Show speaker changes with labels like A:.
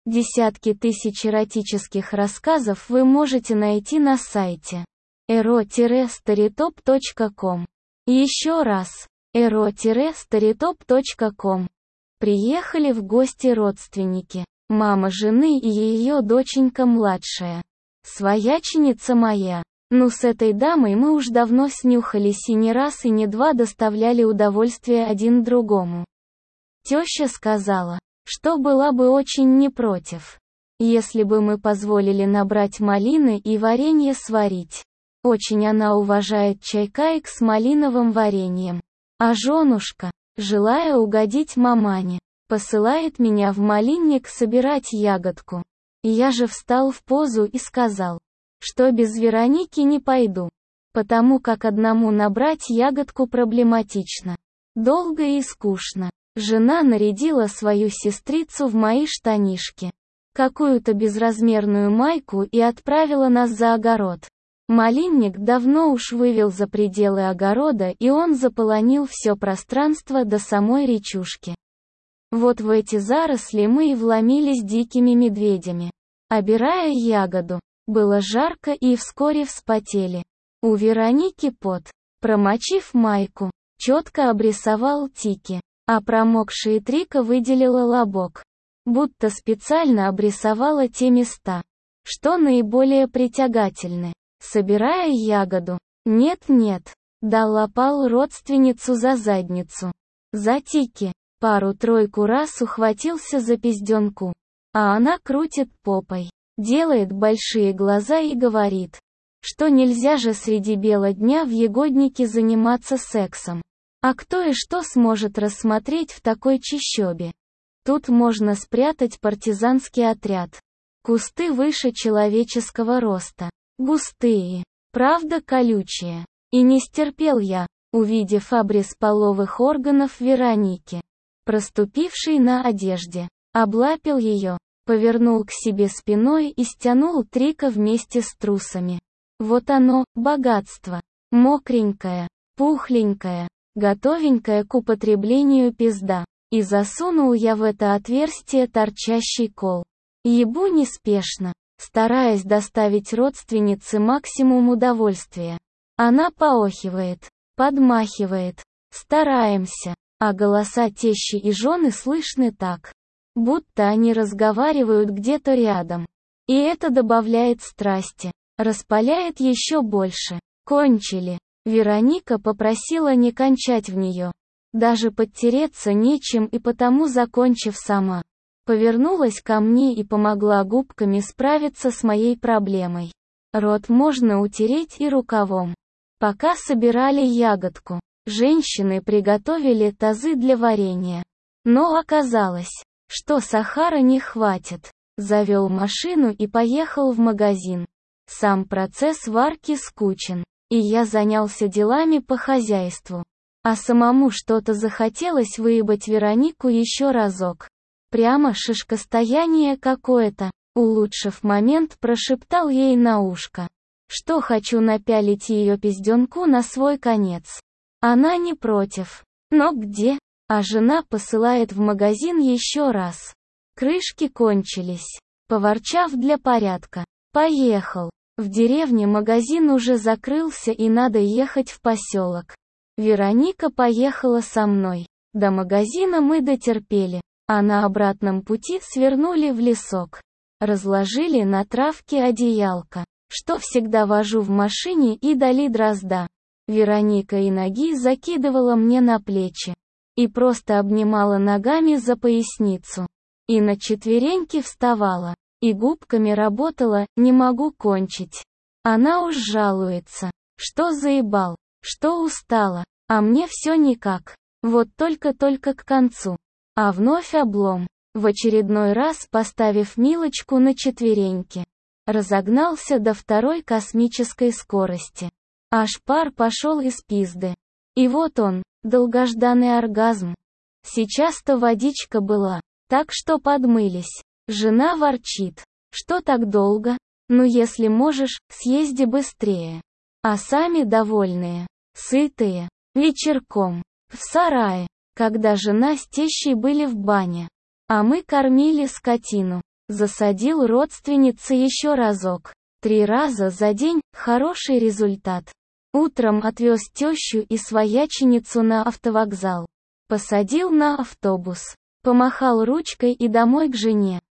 A: Десятки тысяч эротических рассказов вы можете найти на сайте ero-storytop.com. Еще раз, ero-storytop.com. Приехали в гости родственники, мама жены и ее доченька младшая. Свояченица моя. Ну с этой дамой мы уж давно снюхались и не раз и не два доставляли удовольствие один другому. Теща сказала, что была бы очень не против, если бы мы позволили набрать малины и варенье сварить. Очень она уважает чайкаек с малиновым вареньем. А женушка, желая угодить мамане, посылает меня в малинник собирать ягодку. Я же встал в позу и сказал, что без Вероники не пойду, потому как одному набрать ягодку проблематично. Долго и скучно. Жена нарядила свою сестрицу в мои штанишки, какую-то безразмерную майку и отправила нас за огород. Малинник давно уж вывел за пределы огорода, и он заполонил все пространство до самой речушки. Вот в эти заросли мы и вломились дикими медведями, обирая ягоду. Было жарко и вскоре вспотели. У Вероники пот, промочив майку, четко обрисовал тики, а промокшая Трика выделила лобок. Будто специально обрисовала те места, что наиболее притягательны. Собирая ягоду, нет-нет, дал опал родственницу за задницу. За тики, пару-тройку раз ухватился за пизденку, а она крутит попой. Делает большие глаза и говорит, что нельзя же среди бела дня в ягоднике заниматься сексом. А кто и что сможет рассмотреть в такой чащобе? Тут можно спрятать партизанский отряд. Кусты выше человеческого роста. Густые, правда колючие. И не стерпел я, увидев обрез половых органов Вероники, проступивший на одежде. Облапил ее. Повернул к себе спиной и стянул Трика вместе с трусами. Вот оно, богатство. Мокренькое, пухленькое, готовенькое к употреблению пизда. И засунул я в это отверстие торчащий кол. Ебу неспешно, стараясь доставить родственнице максимум удовольствия. Она поохивает, подмахивает. Стараемся, а голоса тещи и жены слышны так, будто они разговаривают где-то рядом. И это добавляет страсти, распаляет еще больше. Кончили. Вероника попросила не кончать в нее. Даже подтереться нечем, и потому, закончив сама, повернулась ко мне и помогла губками справиться с моей проблемой. Рот можно утереть и рукавом. Пока собирали ягодку, женщины приготовили тазы для варенья. Но оказалось, что сахара не хватит. Завел машину и поехал в магазин. Сам процесс варки скучен, и я занялся делами по хозяйству. А самому что-то захотелось выебать Веронику еще разок. Прямо шишкостояние какое-то. Улучшив момент, прошептал ей на ушко, что хочу напялить ее пизденку на свой конец. Она не против. Но где? А жена посылает в магазин еще раз. Крышки кончились. Поворчав для порядка, поехал. В деревне магазин уже закрылся и надо ехать в поселок. Вероника поехала со мной. До магазина мы дотерпели, а на обратном пути свернули в лесок. Разложили на травке одеялко, что всегда вожу в машине, и дали дрозда. Вероника и ноги закидывала мне на плечи. И просто обнимала ногами за поясницу. И на четвереньки вставала. И губками работала, не могу кончить. Она уж жалуется, что заебал, что устала, а мне все никак. Вот только-только к концу. А вновь облом. В очередной раз поставив Милочку на четвереньки. Разогнался до второй космической скорости. Аж пар пошел из пизды. И вот он, долгожданный оргазм. Сейчас-то водичка была, так что подмылись. Жена ворчит, что так долго? Ну если можешь, съезди быстрее. А сами довольные, сытые, вечерком, в сарае, когда жена с тещей были в бане. А мы кормили скотину. Засадил родственнице еще разок. 3 раза за день – хороший результат. Утром отвез тещу и свояченицу на автовокзал. Посадил на автобус. Помахал ручкой и домой к жене.